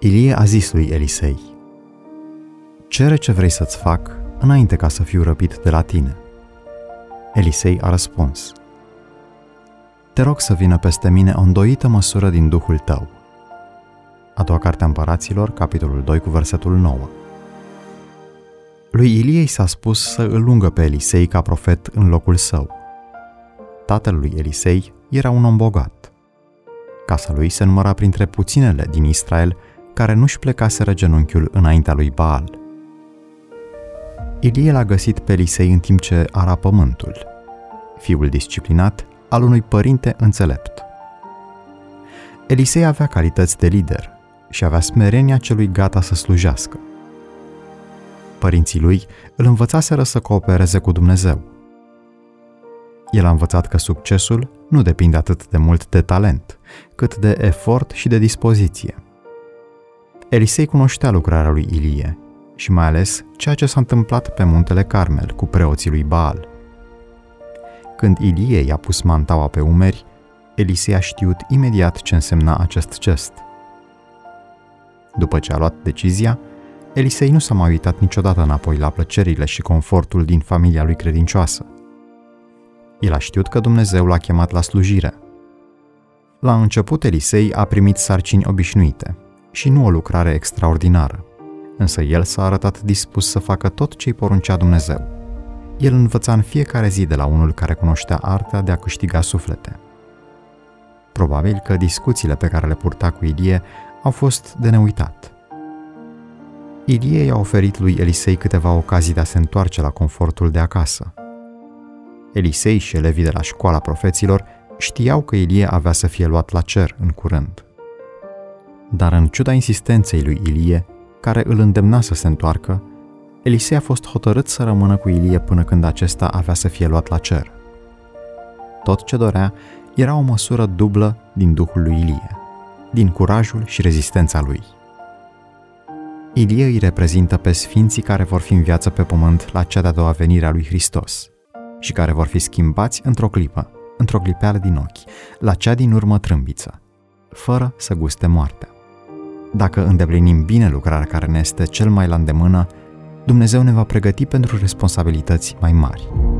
Ilie a zis lui Elisei: cere ce vrei să-ți fac înainte ca să fiu răpit de la tine. Elisei a răspuns: te rog să vină peste mine o îndoită măsură din Duhul tău. A doua carte a Împăraților, capitolul 2, cu versetul 9. Lui Ilie i s-a spus să îl ungă pe Elisei ca profet în locul său. Tatăl lui Elisei era un om bogat. Casa lui se număra printre puținele din Israel care nu-și plecaseră genunchiul înaintea lui Baal. Ilie l-a găsit pe Elisei în timp ce ara pământul, fiul disciplinat al unui părinte înțelept. Elisei avea calități de lider și avea smerenia celui gata să slujească. Părinții lui îl învățaseră să coopereze cu Dumnezeu. El a învățat că succesul nu depinde atât de mult de talent, cât de efort și de dispoziție. Elisei cunoștea lucrarea lui Ilie și mai ales ceea ce s-a întâmplat pe muntele Carmel cu preoții lui Baal. Când Ilie i-a pus mantaua pe umeri, Elisei a știut imediat ce însemna acest gest. După ce a luat decizia, Elisei nu s-a mai uitat niciodată înapoi la plăcerile și confortul din familia lui credincioasă. El a știut că Dumnezeu l-a chemat la slujire. La început, Elisei a primit sarcini obișnuite și nu o lucrare extraordinară, însă el s-a arătat dispus să facă tot ce-i poruncea Dumnezeu. El învăța în fiecare zi de la unul care cunoștea arta de a câștiga suflete. Probabil că discuțiile pe care le purta cu Ilie au fost de neuitat. Ilie i-a oferit lui Elisei câteva ocazii de a se întoarce la confortul de acasă. Elisei și elevii de la școala profeților știau că Ilie avea să fie luat la cer în curând. Dar în ciuda insistenței lui Ilie, care îl îndemna să se întoarcă, Elisei a fost hotărât să rămână cu Ilie până când acesta avea să fie luat la cer. Tot ce dorea era o măsură dublă din Duhul lui Ilie, din curajul și rezistența lui. Ilie îi reprezintă pe sfinții care vor fi în viață pe pământ la cea de-a doua venire a lui Hristos și care vor fi schimbați într-o clipă, într-o clipeală din ochi, la cea din urmă trâmbiță, fără să guste moartea. Dacă îndeplinim bine lucrarea care ne este cel mai la îndemână, Dumnezeu ne va pregăti pentru responsabilități mai mari.